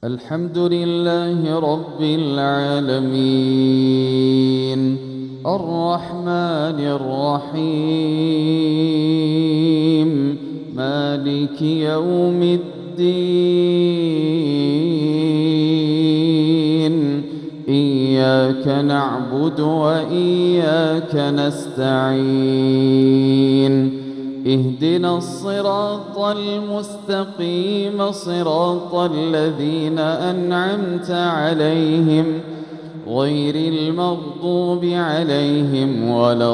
الحمد لله رب العالمين الرحمن الرحيم مالك يوم الدين إياك نعبد وإياك نستعين اهدنا الصراط المستقيم صراط الذين أنعمت عليهم غير المغضوب عليهم ولا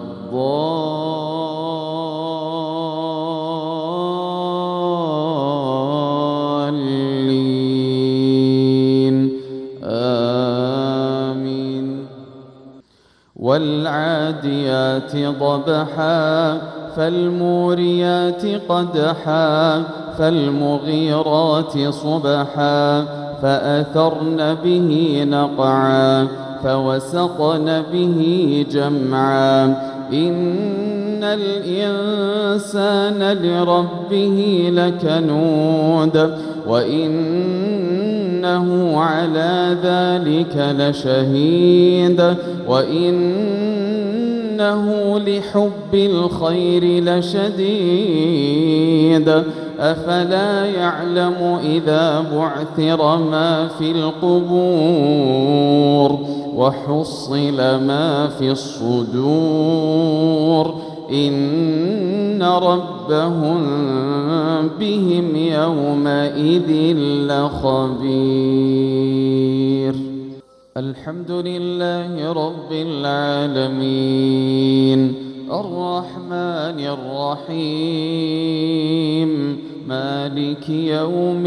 الضالين آمين. والعاديات ضبحا فالموريات قدحا فالمغيرات صبحا فأثرن به نقعا فوسطن به جمعا إن الإنسان لربه لكنود وإنه على ذلك لشهيد وإنه لحب الخير لشديد أفلا يعلم إذا بعثر ما في القبور وحصل ما في الصدور إن ربهم بهم يومئذ لخبير. الحمد لله رب العالمين الرحمن الرحيم مالك يوم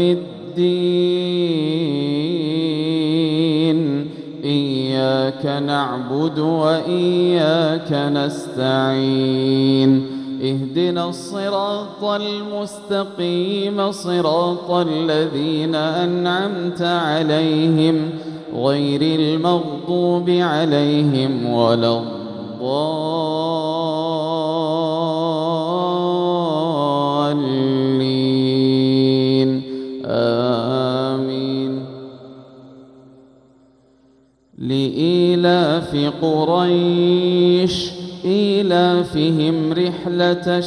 الدين إياك نعبد وإياك نستعين اهدنا الصراط المستقيم صراط الذين أنعمت عليهم غير المغضوب عليهم ولا الضالين آمين. لإيلاف قريش إيلافهم رحلة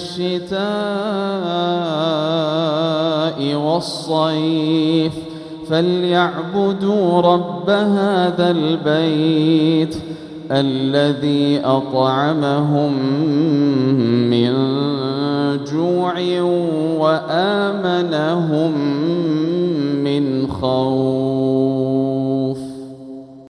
الشتاء والصيف فليعبدوا رب هذا البيت الذي أطعمهم من جوع وآمنهم من خوف.